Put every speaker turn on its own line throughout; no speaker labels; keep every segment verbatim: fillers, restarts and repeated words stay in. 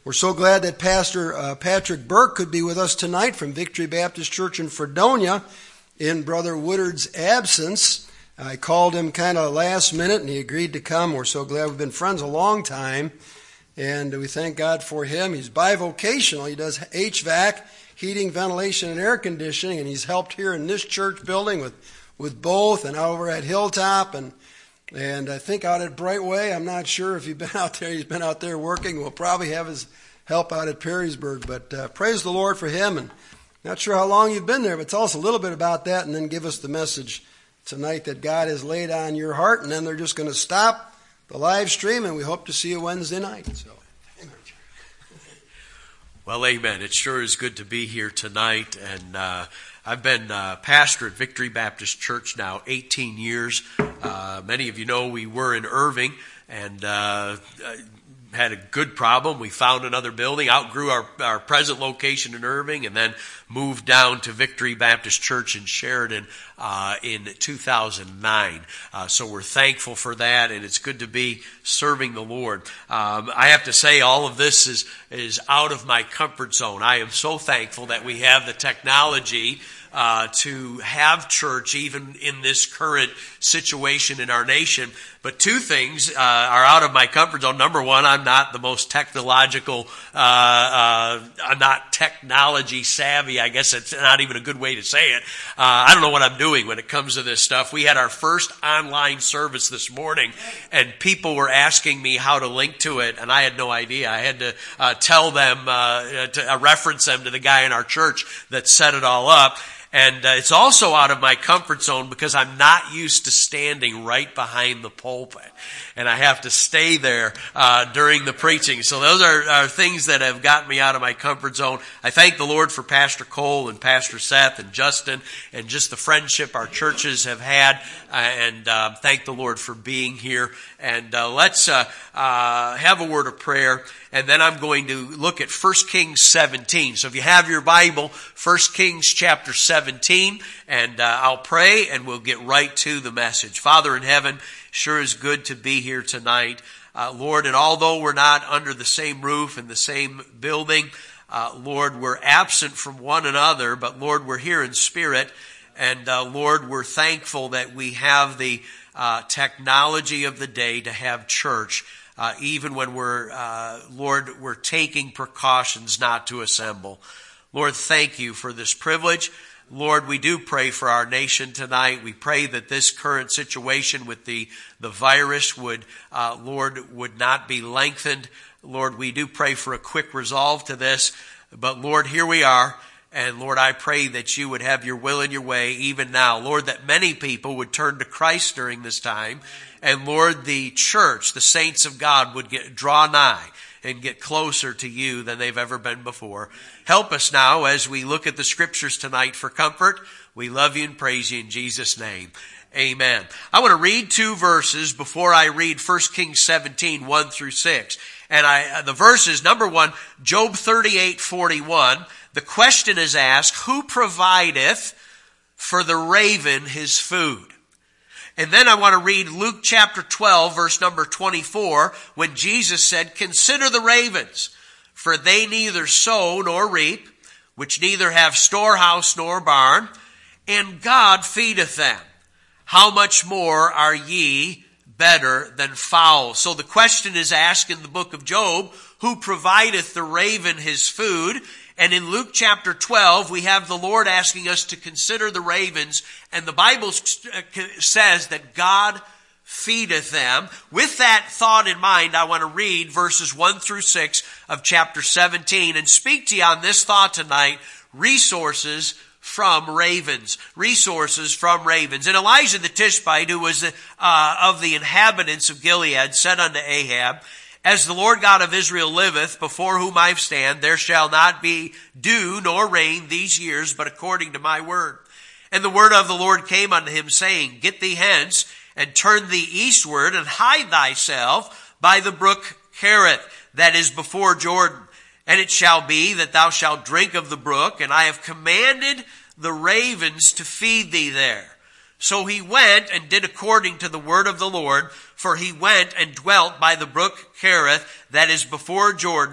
We're so glad that Pastor uh, Patrick Burke could be with us tonight from Victory Baptist Church in Fredonia in Brother Woodard's absence. I called him kind of last minute and he agreed to come. We're so glad. We've been friends a long time and we thank God for him. He's bivocational. He does H V A C, heating, ventilation, and air conditioning, and he's helped here in this church building with, with both and over at Hilltop and And I think out at Brightway. I'm not sure if you've been out there. He's been out there working. We'll probably have his help out at Perrysburg. But uh, praise the Lord for him. And not sure how long you've been there, but tell us a little bit about that and then give us the message tonight that God has laid on your heart. And then they're just going to stop the live stream, and we hope to see you Wednesday night. So,
well, amen. It sure is good to be here tonight. And uh, I've been uh, pastor at Victory Baptist Church now eighteen years. Uh, many of you know we were in Irving and uh, had a good problem. We found another building, outgrew our, our present location in Irving, and then moved down to Victory Baptist Church in Sheridan uh, in two thousand nine. Uh, so we're thankful for that, and it's good to be serving the Lord. Um, I have to say all of this is, is out of my comfort zone. I am so thankful that we have the technology Uh, to have church even in this current situation in our nation. But two things uh, are out of my comfort zone. Number one, I'm not the most technological, uh, uh, I'm not technology savvy. I guess it's not even a good way to say it. Uh, I don't know what I'm doing when it comes to this stuff. We had our first online service this morning, and people were asking me how to link to it, and I had no idea. I had to uh, tell them, uh, to uh, reference them to the guy in our church that set it all up. And uh, it's also out of my comfort zone because I'm not used to standing right behind the pulpit. And I have to stay there uh, during the preaching. So those are, are things that have gotten me out of my comfort zone. I thank the Lord for Pastor Cole and Pastor Seth and Justin and just the friendship our churches have had. Uh, and uh, thank the Lord for being here. And uh, let's uh, uh, have a word of prayer. And then I'm going to look at First Kings seventeen. So if you have your Bible, First Kings chapter seventeen, and uh, I'll pray and we'll get right to the message. Father in heaven, sure is good to be here tonight. Uh, Lord, and although we're not under the same roof in the same building, uh, Lord, we're absent from one another, but Lord, we're here in spirit. And uh, Lord, we're thankful that we have the uh, technology of the day to have church. Uh, even when we're, uh, Lord, we're taking precautions not to assemble. Lord, thank you for this privilege. Lord, we do pray for our nation tonight. We pray that this current situation with the, the virus would, uh, Lord, would not be lengthened. Lord, we do pray for a quick resolve to this. But Lord, here we are. And Lord, I pray that you would have your will and your way even now. Lord, that many people would turn to Christ during this time. And Lord, the church, the saints of God would get draw nigh and get closer to you than they've ever been before. Help us now as we look at the scriptures tonight for comfort. We love you and praise you in Jesus' name. Amen. I want to read two verses before I read First Kings seventeen, one through six. And I, the verses, number one, Job thirty-eight, forty-one. The question is asked, who provideth for the raven his food? And then I want to read Luke chapter twelve, verse number twenty-four, when Jesus said, consider the ravens, for they neither sow nor reap, which neither have storehouse nor barn, and God feedeth them. How much more are ye better than fowls? So the question is asked in the book of Job, who provideth the raven his food? And in Luke chapter twelve, we have the Lord asking us to consider the ravens. And the Bible says that God feedeth them. With that thought in mind, I want to read verses one through six of chapter seventeen and speak to you on this thought tonight, resources from ravens. Resources from ravens. And Elijah the Tishbite, who was uh, of the inhabitants of Gilead, said unto Ahab, as the Lord God of Israel liveth, before whom I stand, there shall not be dew nor rain these years, but according to my word. And the word of the Lord came unto him, saying, get thee hence, and turn thee eastward, and hide thyself by the brook Cherith, that is before Jordan. And it shall be that thou shalt drink of the brook, and I have commanded the ravens to feed thee there. So he went and did according to the word of the Lord, for he went and dwelt by the brook Cherith, that is before Jordan,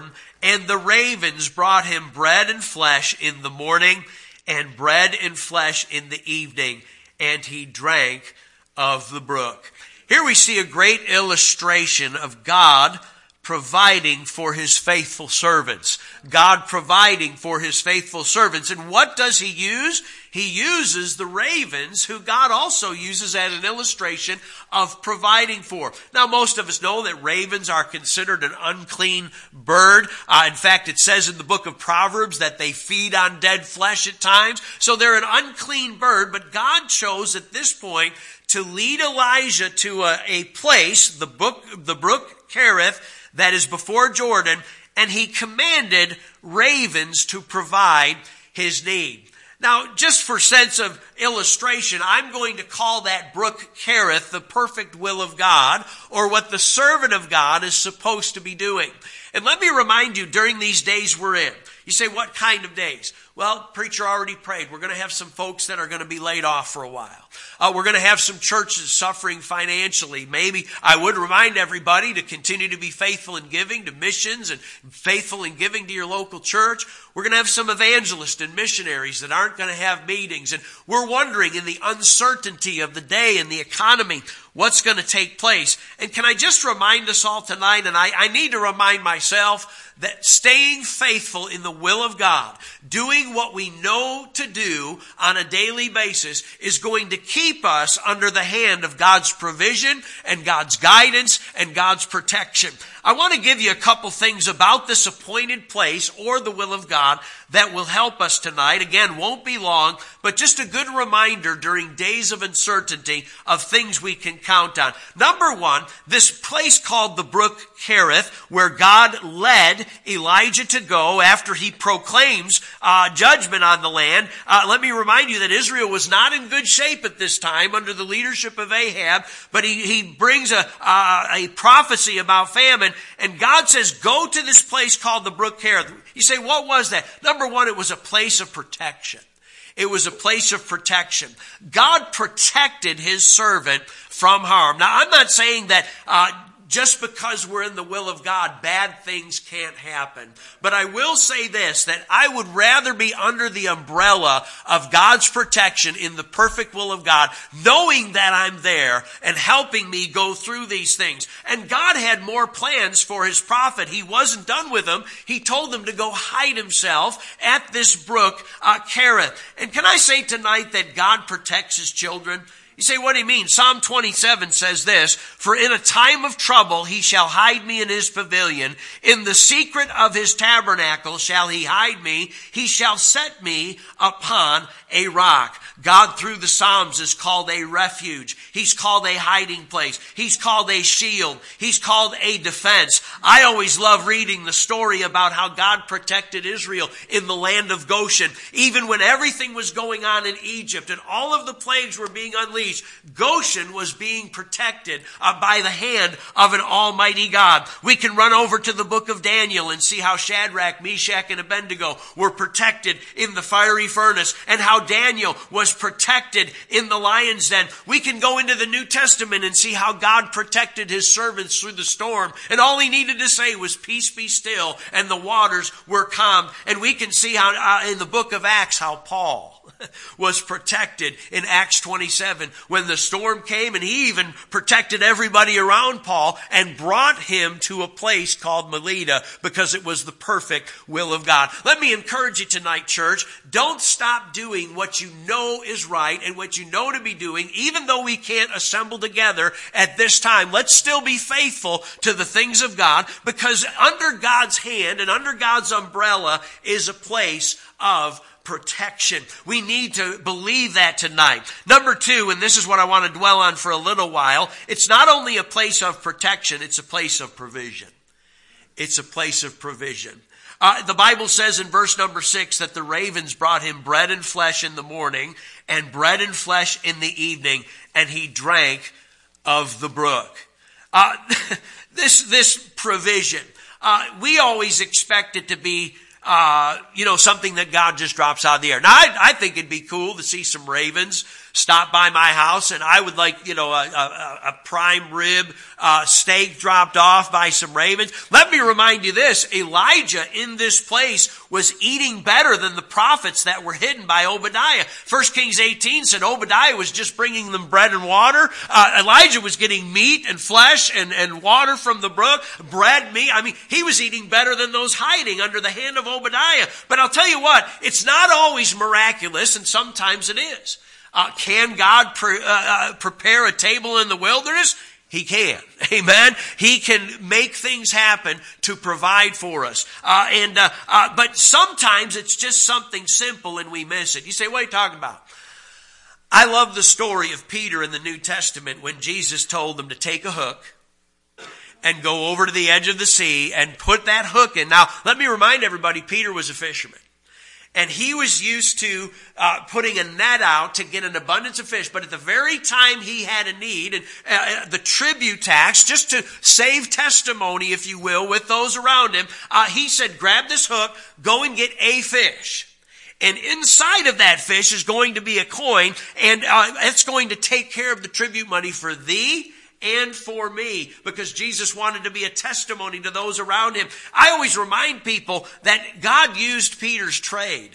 And the ravens brought him bread and flesh in the morning, and bread and flesh in the evening, and he drank of the brook. Here we see a great illustration of God providing for his faithful servants. God providing for his faithful servants. And what does he use? He uses the ravens, who God also uses as an illustration of providing for. Now, most of us know that ravens are considered an unclean bird. Uh, in fact, it says in the book of Proverbs that they feed on dead flesh at times. So they're an unclean bird, but God chose at this point to lead Elijah to a, a place, the book, the brook Cherith, that is before Jordan, and he commanded ravens to provide his need. Now, just for sense of illustration, I'm going to call that brook Cherith the perfect will of God, or what the servant of God is supposed to be doing. And let me remind you, during these days we're in, you say, what kind of days? Well, preacher already prayed. We're going to have some folks that are going to be laid off for a while. Uh, we're going to have some churches suffering financially. Maybe I would remind everybody to continue to be faithful in giving to missions and faithful in giving to your local church. We're going to have some evangelists and missionaries that aren't going to have meetings. And we're wondering, in the uncertainty of the day and the economy, what's going to take place. And can I just remind us all tonight, and I, I need to remind myself, that staying faithful in the will of God, doing what we know to do on a daily basis, is going to keep us under the hand of God's provision and God's guidance and God's protection. I want to give you a couple things about this appointed place or the will of God that will help us tonight. Again, won't be long, but just a good reminder during days of uncertainty of things we can count on. Number one, this place called the brook Cherith, where God led Elijah to go after he proclaims uh, judgment on the land. Uh, let me remind you that Israel was not in good shape at this time under the leadership of Ahab, but he, he brings a, uh, a prophecy about famine. And God says, go to this place called the brook Cherith. You say, what was that? Number one, it was a place of protection. It was a place of protection. God protected his servant from harm. Now, I'm not saying that uh, just because we're in the will of God, bad things can't happen. But I will say this, that I would rather be under the umbrella of God's protection in the perfect will of God, knowing that I'm there and helping me go through these things. And God had more plans for his prophet. He wasn't done with them. He told them to go hide himself at this brook, uh, Cherith. And can I say tonight that God protects his children? You say, what do you mean? Psalm twenty-seven says this, for in a time of trouble he shall hide me in his pavilion. In the secret of his tabernacle shall he hide me. He shall set me upon a rock. God, through the Psalms, is called a refuge. He's called a hiding place. He's called a shield. He's called a defense. I always love reading the story about how God protected Israel in the land of Goshen. Even when everything was going on in Egypt and all of the plagues were being unleashed, Goshen was being protected uh, by the hand of an almighty God. We can run over to the book of Daniel and see how Shadrach, Meshach, and Abednego were protected in the fiery furnace, and how Daniel was protected in the lion's den. We can go into the New Testament and see how God protected his servants through the storm, and all he needed to say was, peace be still, and the waters were calm. And we can see how uh, in the book of Acts how Paul was protected in Acts twenty-seven when the storm came, and he even protected everybody around Paul and brought him to a place called Melita because it was the perfect will of God. Let me encourage you tonight, church. Don't stop doing what you know is right and what you know to be doing, even though we can't assemble together at this time. Let's still be faithful to the things of God, because under God's hand and under God's umbrella is a place of protection. We need to believe that tonight. Number two, and this is what I want to dwell on for a little while, it's not only a place of protection, it's a place of provision. It's a place of provision. Uh, the Bible says in verse number six that the ravens brought him bread and flesh in the morning and bread and flesh in the evening, and he drank of the brook. Uh, this, this provision, uh, we always expect it to be Uh, you know, something that God just drops out of the air. Now, I, I think it'd be cool to see some ravens stop by my house and I would like, you know, a, a, a prime rib uh, steak dropped off by some ravens. Let me remind you this, Elijah in this place was eating better than the prophets that were hidden by Obadiah. First Kings eighteen said Obadiah was just bringing them bread and water. Uh, Elijah was getting meat and flesh and, and water from the brook, bread, meat. I mean, he was eating better than those hiding under the hand of Obadiah. But I'll tell you what, it's not always miraculous, and sometimes it is. Uh, can God pre- uh, prepare a table in the wilderness? He can. Amen. He can make things happen to provide for us. Uh, and uh, uh, but sometimes it's just something simple and we miss it. You say, what are you talking about? I love the story of Peter in the New Testament when Jesus told them to take a hook and go over to the edge of the sea and put that hook in. Now, let me remind everybody, Peter was a fisherman. And he was used to uh, putting a net out to get an abundance of fish. But at the very time he had a need, and uh, the tribute tax, just to save testimony, if you will, with those around him, uh, he said, grab this hook, go and get a fish. And inside of that fish is going to be a coin, and uh, it's going to take care of the tribute money for thee and for me, because Jesus wanted to be a testimony to those around him. I always remind people that God used Peter's trade.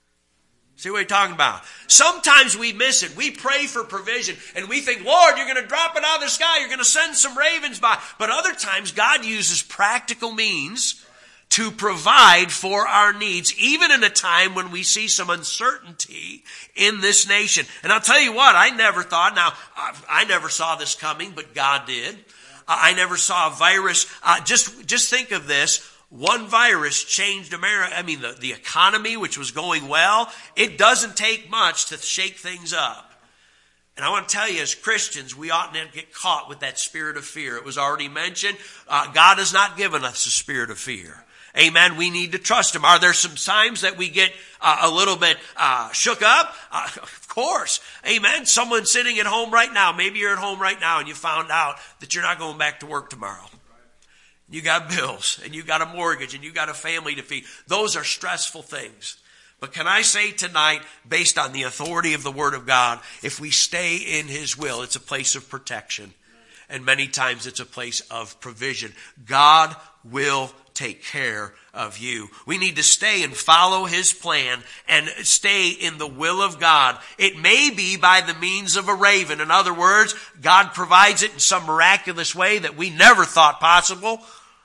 See what you're talking about? Sometimes we miss it. We pray for provision and we think, Lord, you're going to drop it out of the sky. You're going to send some ravens by. But other times God uses practical means to provide for our needs, even in a time when we see some uncertainty in this nation. And I'll tell you what, I never thought, now, I never saw this coming, but God did. I never saw a virus. Uh, just, just think of this. One virus changed America. I mean, the, the economy, which was going well, it doesn't take much to shake things up. And I want to tell you, as Christians, we ought not get caught with that spirit of fear. It was already mentioned. Uh, God has not given us a spirit of fear. Amen. We need to trust him. Are there some times that we get uh, a little bit uh, shook up? Uh, of course. Amen. Someone sitting at home right now. Maybe you're at home right now and you found out that you're not going back to work tomorrow. You got bills and you got a mortgage and you got a family to feed. Those are stressful things. But can I say tonight, based on the authority of the Word of God, if we stay in his will, it's a place of protection. And many times it's a place of provision. God will take care of you. We need to stay and follow his plan and stay in the will of God. It may be by the means of a raven. In other words, God provides it in some miraculous way that we never thought possible.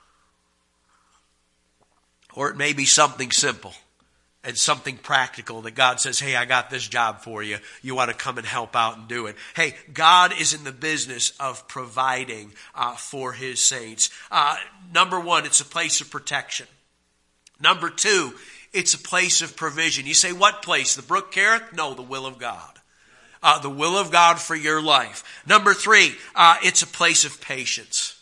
Or it may be something simple and something practical that God says, hey, I got this job for you. You want to come and help out and do it. Hey, God is in the business of providing uh, for his saints. Uh, number one, it's a place of protection. Number two, it's a place of provision. You say, what place? The brook Kerith? No, the will of God. Uh, the will of God for your life. Number three, uh, it's a place of patience.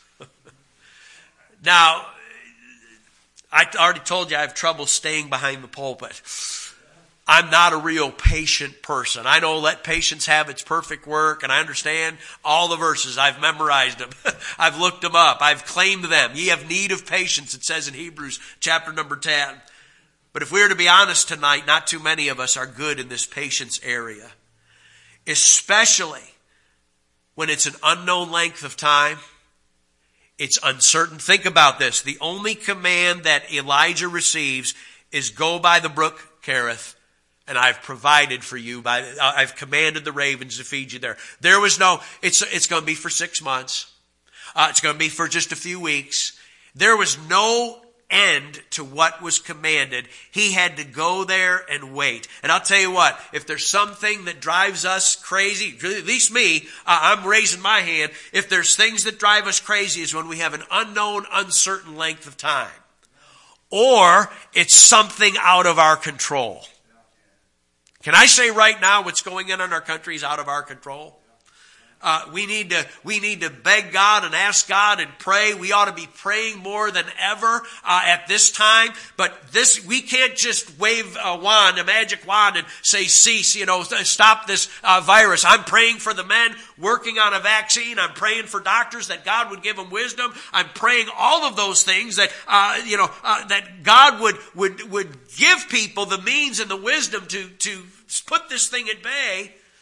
Now, I already told you I have trouble staying behind the pulpit. I'm not a real patient person. I know let patience have its perfect work, and I understand all the verses. I've memorized them. I've looked them up. I've claimed them. Ye have need of patience, it says in Hebrews chapter number ten. But if we are to be honest tonight, not too many of us are good in this patience area. Especially when it's an unknown length of time. It's uncertain. Think about this. The only command that Elijah receives is go by the brook Kerith, and I've provided for you. By I've commanded the ravens to feed you there. There was no, it's, it's going to be for six months. Uh, it's going to be for just a few weeks. There was no end to what was commanded. He had to go there and wait. And I'll tell you what, if there's something that drives us crazy, at least me, uh, I'm raising my hand. If there's things that drive us crazy is when we have an unknown, uncertain length of time. Or it's something out of our control. Can I say right now what's going on in our country is out of our control? Uh, we need to, we need to beg God and ask God and pray. We ought to be praying more than ever, uh, at this time. But this, we can't just wave a wand, a magic wand and say, cease, you know, stop this, uh, virus. I'm praying for the men working on a vaccine. I'm praying for doctors that God would give them wisdom. I'm praying all of those things that, uh, you know, uh, that God would, would, would give people the means and the wisdom to, to put this thing at bay.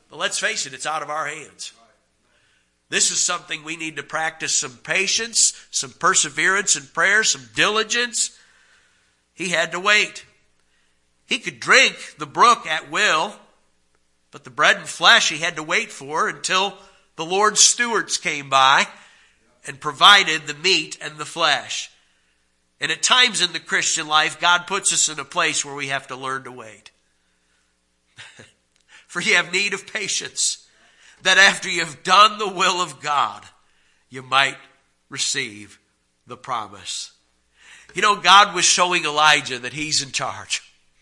But let's face it, it's out of our hands. This is something we need to practice some patience, some perseverance in prayer, some diligence. He had to wait. He could drink the brook at will, but the bread and flesh he had to wait for until the Lord's stewards came by and provided the meat and the flesh. And at times in the Christian life, God puts us in a place where we have to learn to wait. For you have need of patience, that after you have done the will of God, you might receive the promise. You know, God was showing Elijah that he's in charge.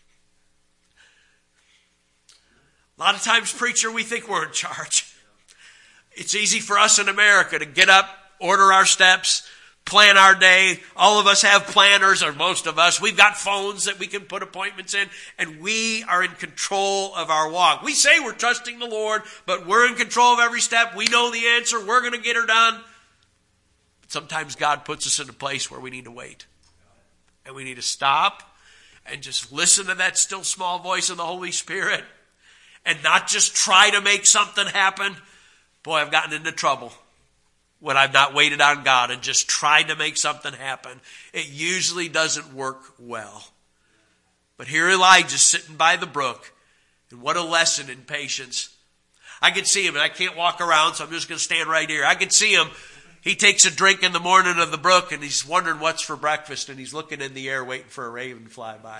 A lot of times, preacher, we think we're in charge. It's easy for us in America to get up, order our steps, plan our day. All of us have planners, or most of us. We've got phones that we can put appointments in, and we are in control of our walk. We say we're trusting the Lord, but we're in control of every step. We know the answer. We're going to get her done. But sometimes God puts us in a place where we need to wait. And we need to stop and just listen to that still small voice of the Holy Spirit and not just try to make something happen. Boy, I've gotten into trouble when I've not waited on God and just tried to make something happen. It usually doesn't work well. But here Elijah's sitting by the brook, and what a lesson in patience. I could see him, and I can't walk around, so I'm just going to stand right here. I could see him. He takes a drink in the morning of the brook, and he's wondering what's for breakfast, and he's looking in the air waiting for a raven to fly by.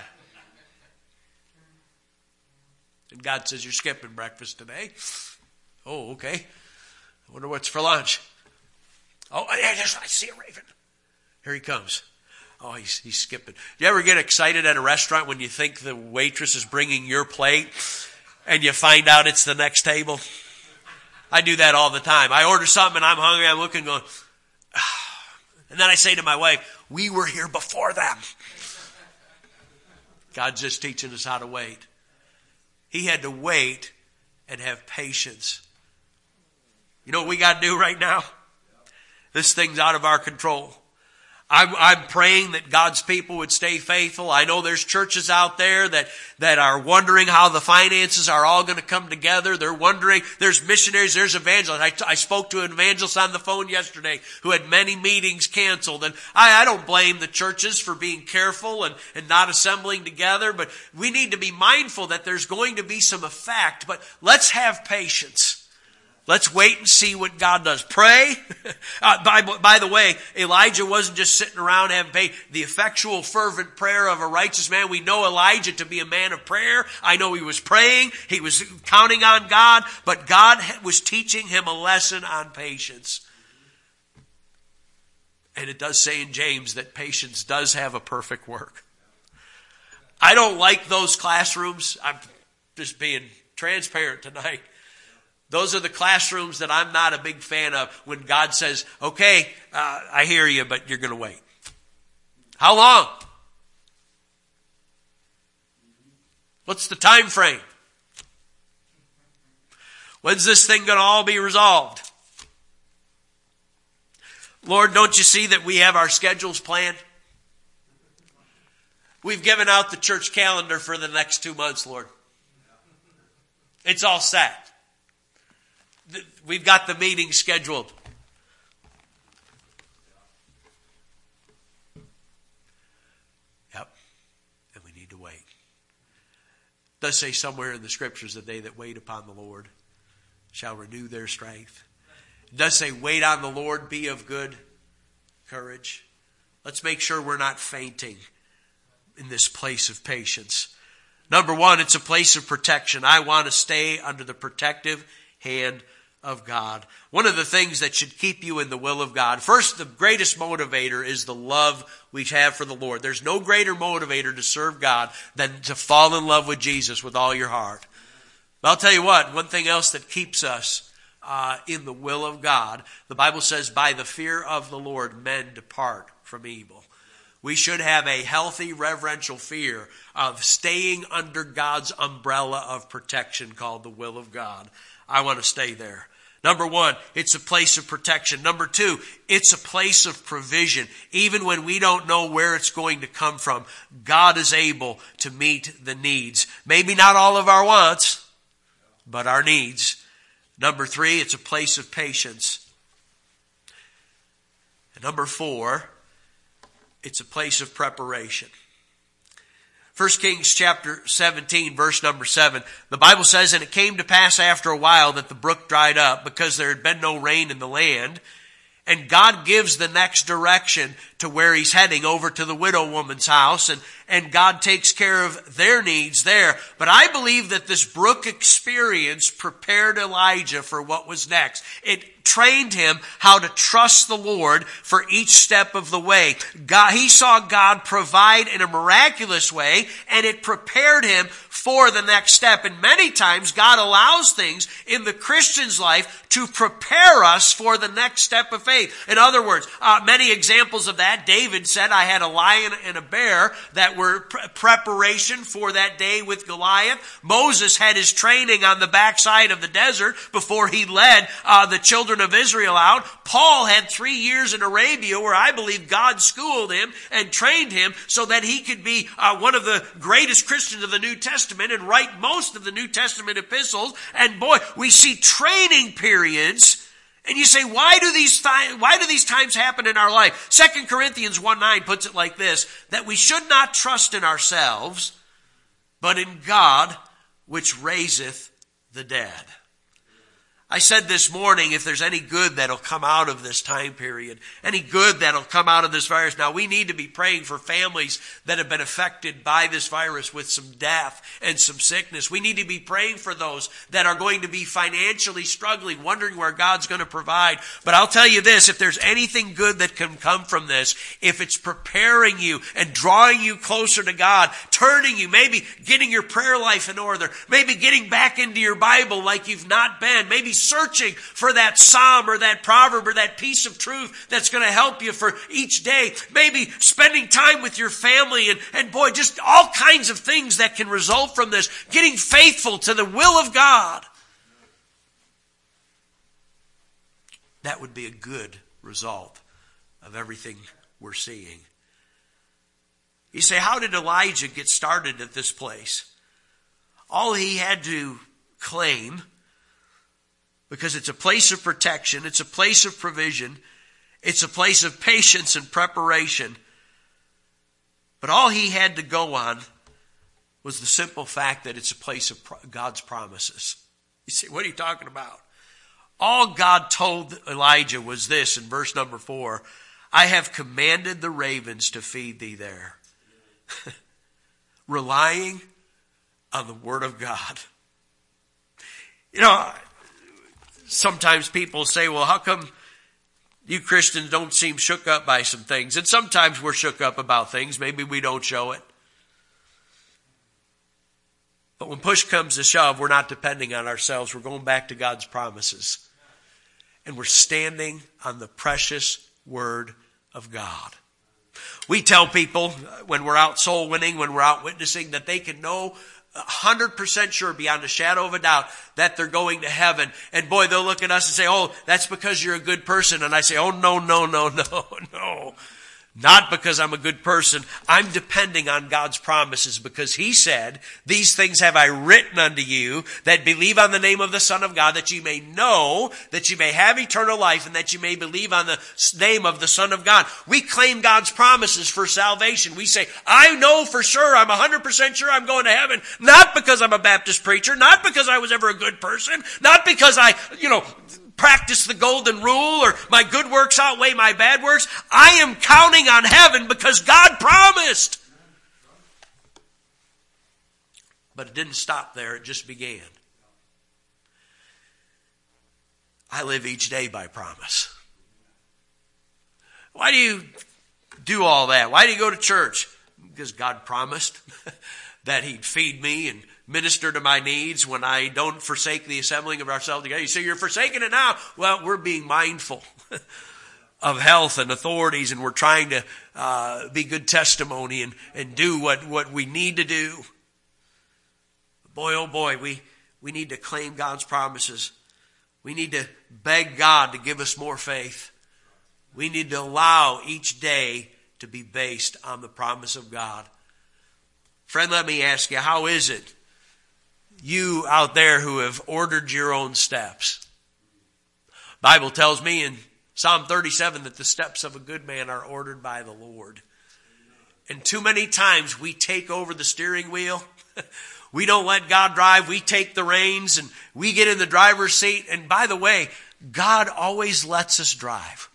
And God says, you're skipping breakfast today. Oh, okay. I wonder what's for lunch. Oh, I see a raven. Here he comes. Oh, he's, he's skipping. Do you ever get excited at a restaurant when you think the waitress is bringing your plate and you find out it's the next table? I do that all the time. I order something and I'm hungry. I'm looking going, ah. And then I say to my wife, we were here before them. God's just teaching us how to wait. He had to wait and have patience. You know what we got to do right now? This thing's out of our control. I'm, I'm praying that God's people would stay faithful. I know there's churches out there that, that are wondering how the finances are all going to come together. They're wondering. There's missionaries, there's evangelists. I, I spoke to an evangelist on the phone yesterday who had many meetings canceled. And I, I don't blame the churches for being careful and, and not assembling together. But we need to be mindful that there's going to be some effect. But let's have patience. Let's wait and see what God does. Pray. Uh, by, by the way, Elijah wasn't just sitting around having faith. The effectual, fervent prayer of a righteous man. We know Elijah to be a man of prayer. I know he was praying. He was counting on God. But God was teaching him a lesson on patience. And it does say in James that patience does have a perfect work. I don't like those classrooms. I'm just being transparent tonight. Those are the classrooms that I'm not a big fan of when God says, okay, uh, I hear you, but you're going to wait. How long? What's the time frame? When's this thing going to all be resolved? Lord, don't you see that we have our schedules planned? We've given out the church calendar for the next two months, Lord. It's all set. We've got the meeting scheduled. Yep. And we need to wait. It does say somewhere in the scriptures that they that wait upon the Lord shall renew their strength. It does say wait on the Lord, be of good courage. Let's make sure we're not fainting in this place of patience. Number one, it's a place of protection. I want to stay under the protective hand of God. One of the things that should keep you in the will of God. First, the greatest motivator is the love we have for the Lord. There's no greater motivator to serve God than to fall in love with Jesus with all your heart. But I'll tell you what, one thing else that keeps us uh, in the will of God, the Bible says, by the fear of the Lord, men depart from evil. We should have a healthy, reverential fear of staying under God's umbrella of protection called the will of God. I want to stay there. Number one, it's a place of protection. Number two, it's a place of provision. Even when we don't know where it's going to come from, God is able to meet the needs. Maybe not all of our wants, but our needs. Number three, it's a place of patience. And number four, it's a place of preparation. First Kings chapter seventeen, verse number seven. The Bible says, "And it came to pass after a while that the brook dried up, because there had been no rain in the land. And God gives the next direction to where he's heading, over to the widow woman's house. And, and God takes care of their needs there. But I believe that this brook experience prepared Elijah for what was next. It trained him how to trust the Lord for each step of the way. God, he saw God provide in a miraculous way, and it prepared him for the next step. And many times God allows things in the Christian's life to prepare us for the next step of faith. In other words, uh, many examples of that. David said, "I had a lion and a bear," that were pre- preparation for that day with Goliath. Moses had his training on the backside of the desert before he led uh, the children of Israel out. Paul had three years in Arabia where I believe God schooled him and trained him so that he could be uh, one of the greatest Christians of the New Testament and write most of the New Testament epistles. And boy, we see training periods. And you say, why do these th- why do these times happen in our life? Second Corinthians one nine puts it like this, that we should not trust in ourselves, but in God, which raiseth the dead. I said this morning, if there's any good that'll come out of this time period, any good that'll come out of this virus. Now, we need to be praying for families that have been affected by this virus with some death and some sickness. We need to be praying for those that are going to be financially struggling, wondering where God's going to provide. But I'll tell you this, if there's anything good that can come from this, if it's preparing you and drawing you closer to God, turning you, maybe getting your prayer life in order, maybe getting back into your Bible like you've not been, maybe searching for that psalm or that proverb or that piece of truth that's going to help you for each day. Maybe spending time with your family and, and boy, just all kinds of things that can result from this. Getting faithful to the will of God. That would be a good result of everything we're seeing. You say, how did Elijah get started at this place? All he had to claim, because it's a place of protection, it's a place of provision, it's a place of patience and preparation. But all he had to go on was the simple fact that it's a place of God's promises. You say, what are you talking about? All God told Elijah was this in verse number four, "I have commanded the ravens to feed thee there." Relying on the word of God. You know, sometimes people say, well, how come you Christians don't seem shook up by some things? And sometimes we're shook up about things. Maybe we don't show it. But when push comes to shove, we're not depending on ourselves. We're going back to God's promises. And we're standing on the precious word of God. We tell people when we're out soul winning, when we're out witnessing, that they can know one hundred percent sure, beyond a shadow of a doubt, that they're going to heaven. And boy, they'll look at us and say, oh, that's because you're a good person. And I say, oh, no, no, no, no, no. Not because I'm a good person. I'm depending on God's promises, because he said, "These things have I written unto you that believe on the name of the Son of God, that you may know, that you may have eternal life, and that you may believe on the name of the Son of God." We claim God's promises for salvation. We say, I know for sure, I'm one hundred percent sure I'm going to heaven, not because I'm a Baptist preacher, not because I was ever a good person, not because I, you know, practice the golden rule or my good works outweigh my bad works. I am counting on heaven because God promised. But it didn't stop there. It just began. I live each day by promise. Why do you do all that? Why do you go to church? Because God promised that he'd feed me and minister to my needs when I don't forsake the assembling of ourselves together. You say, you're forsaking it now. Well, we're being mindful of health and authorities, and we're trying to uh, be good testimony and, and do what, what we need to do. Boy, oh boy, we, we need to claim God's promises. We need to beg God to give us more faith. We need to allow each day to be based on the promise of God. Friend, let me ask you, how is it you out there who have ordered your own steps. Bible tells me in Psalm thirty-seven that the steps of a good man are ordered by the Lord. And too many times we take over the steering wheel. We don't let God drive. We take the reins and we get in the driver's seat. And by the way, God always lets us drive.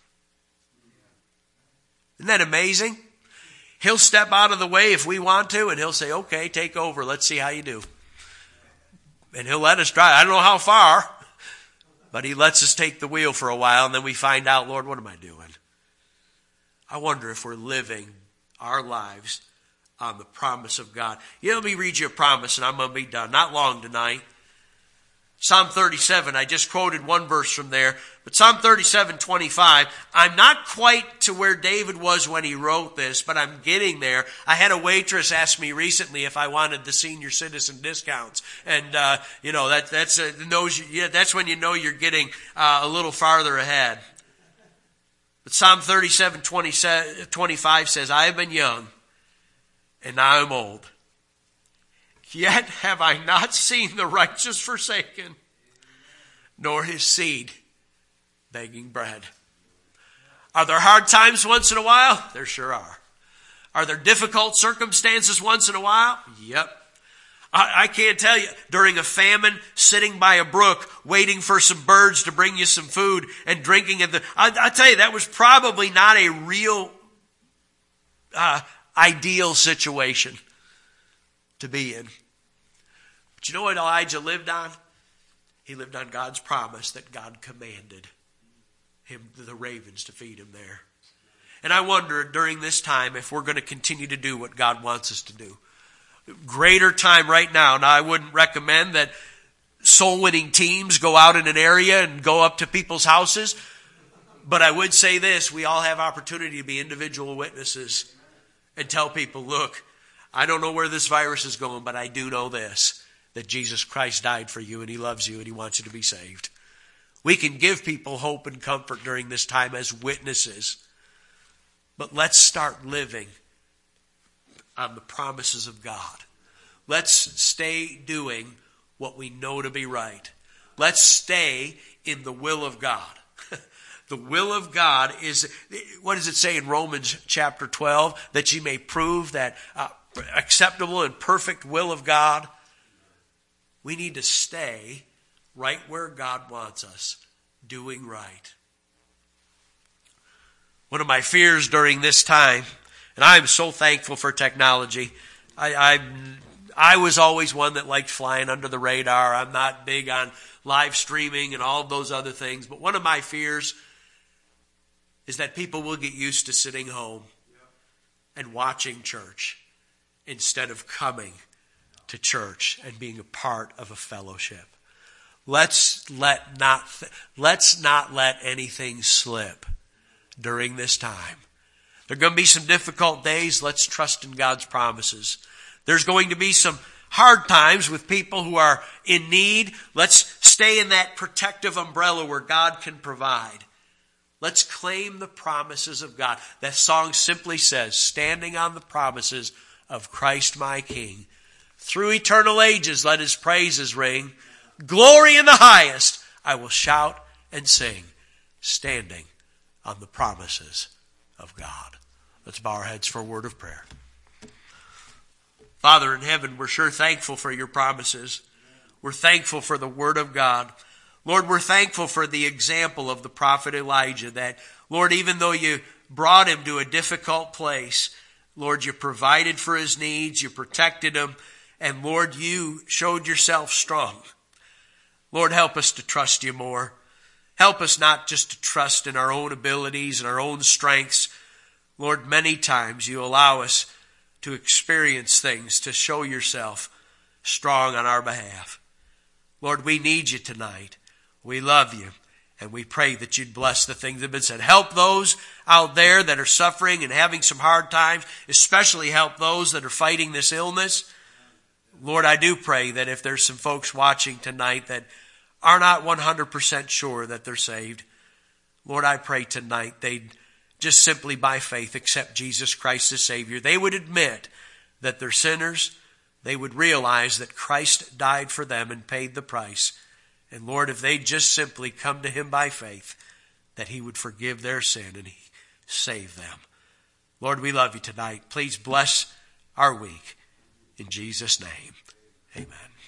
Isn't that amazing? He'll step out of the way if we want to, and he'll say, okay, take over. Let's see how you do. And he'll let us drive. I don't know how far, but he lets us take the wheel for a while, and then we find out, Lord, what am I doing? I wonder if we're living our lives on the promise of God. Yeah, let me read you a promise, and I'm going to be done. Not long tonight. Psalm thirty-seven, I just quoted one verse from there, but Psalm thirty-seven, twenty-five, I'm not quite to where David was when he wrote this, but I'm getting there. I had a waitress ask me recently if I wanted the senior citizen discounts, and uh, you know that that's uh, knows yeah, that's when you know you're getting uh, a little farther ahead. But Psalm thirty-seven, twenty-five says, I have been young, and now I'm old. Yet have I not seen the righteous forsaken, nor his seed begging bread. Are there hard times once in a while? There sure are. Are there difficult circumstances once in a while? Yep. I, I can't tell you, during a famine, sitting by a brook, waiting for some birds to bring you some food and drinking at the, I, I tell you, that was probably not a real uh, ideal situation to be in. But you know what Elijah lived on? He lived on God's promise that God commanded him, the ravens, to feed him there. And I wonder during this time if we're going to continue to do what God wants us to do. Greater time right now. Now, I wouldn't recommend that soul-winning teams go out in an area and go up to people's houses. But I would say this, we all have opportunity to be individual witnesses and tell people, look, I don't know where this virus is going, but I do know this, that Jesus Christ died for you and he loves you and he wants you to be saved. We can give people hope and comfort during this time as witnesses. But let's start living on the promises of God. Let's stay doing what we know to be right. Let's stay in the will of God. The will of God is, what does it say in Romans chapter twelve? That you may prove that uh, acceptable and perfect will of God. We need to stay right where God wants us, doing right. One of my fears during this time, and I'm so thankful for technology. I, I, I was always one that liked flying under the radar. I'm not big on live streaming and all of those other things. But one of my fears is that people will get used to sitting home and watching church instead of coming to church and being a part of a fellowship. Let's let not let's not let anything slip during this time. There are going to be some difficult days. Let's trust in God's promises. There's going to be some hard times with people who are in need. Let's stay in that protective umbrella where God can provide. Let's claim the promises of God. That song simply says, standing on the promises of Christ my King. Through eternal ages, let his praises ring. Glory in the highest, I will shout and sing, standing on the promises of God. Let's bow our heads for a word of prayer. Father in heaven, we're sure thankful for your promises. We're thankful for the word of God. Lord, we're thankful for the example of the prophet Elijah that, Lord, even though you brought him to a difficult place, Lord, you provided for his needs, you protected him, and Lord, you showed yourself strong. Lord, help us to trust you more. Help us not just to trust in our own abilities and our own strengths. Lord, many times you allow us to experience things, to show yourself strong on our behalf. Lord, we need you tonight. We love you, and we pray that you'd bless the things that have been said. Help those out there that are suffering and having some hard times, especially help those that are fighting this illness. Lord, I do pray that if there's some folks watching tonight that are not one hundred percent sure that they're saved, Lord, I pray tonight they'd just simply by faith accept Jesus Christ as Savior. They would admit that they're sinners, they would realize that Christ died for them and paid the price. And Lord, if they just simply come to him by faith, that he would forgive their sin and he save them. Lord, we love you tonight. Please bless our week. In Jesus' name, amen.